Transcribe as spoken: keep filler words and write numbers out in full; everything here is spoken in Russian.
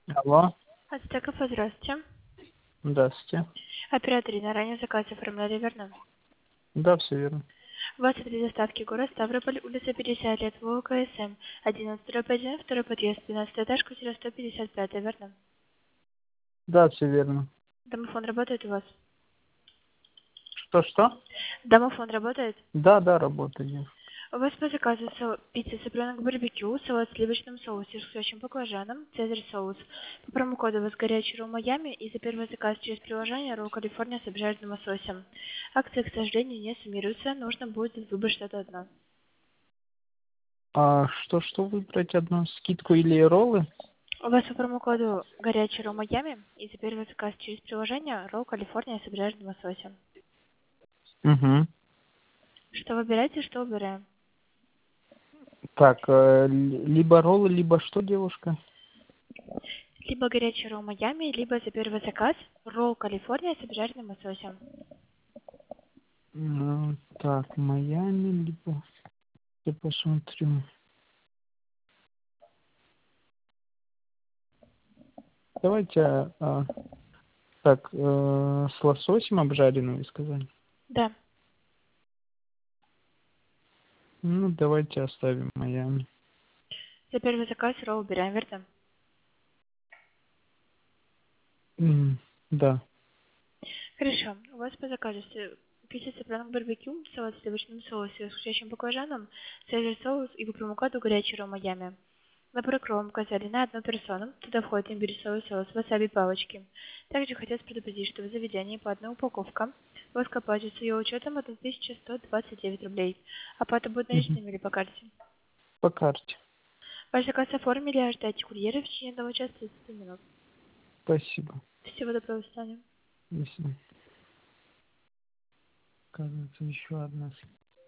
Алло, Ацтеков, здравствуйте. здравствуйте. Оператор на ранее заказ оформляли, верно? Да, все верно. У вас при доставке город Ставрополь, улица пятьдесят лет, ВОКСМ, одиннадцать один, второй подъезд, двенадцатый этаж, квартира сто пятьдесят пять, верно? Да, все верно. Домофон работает у вас? Что-что? Домофон работает? Да, да, работает. У вас по заказу со- пицца цыпленок барбекю, салат в сливочном соусе с кусочным баклажаном, цезарь соус. По промокоду у вас горячий ролл Майами и за первый заказ через приложение ролл Калифорния с обжаренным лососем. Акция, к сожалению, не суммируется, нужно будет выбрать что-то одно. А что-что выбрать одну? Скидку или роллы? У вас по промокоду горячий ролл Майами и за первый заказ через приложение ролл Калифорния с обжаренным лососем. Угу. Что выбираете, что выбираем? Так, э, ли- либо роллы, либо что, девушка? Либо горячий ролл Майами, либо за первый заказ ролл Калифорния с обжаренным лососем. М, Так, Майами, либо... Я посмотрю. Давайте, а, а, так, э, с лососем обжаренным, вы сказали? Да. Ну, давайте оставим Майами. За первый заказ ролл убираем, верно? М, Да. Хорошо. У вас по заказу с- пицца цыпленок барбекю, салат в сливочном соусе с кусочным баклажаном, цезарь соус и по промокоду горячий ролл Майами. На прокром указали на одну персону. Туда входит имбирь-соевый соус, васаби палочки. Также хотелось предупредить, что в заведении по одной упаковка воска оплачивается ее учетом от тысяча сто двадцать девять рублей. Оплата будет Мгм. наличными или по карте. По карте. Ваш заказ оформили, ожидайте курьера в течение одного часа тридцать минут. Спасибо. Всего доброго, до свидания. До свидания. Кажется, еще одна.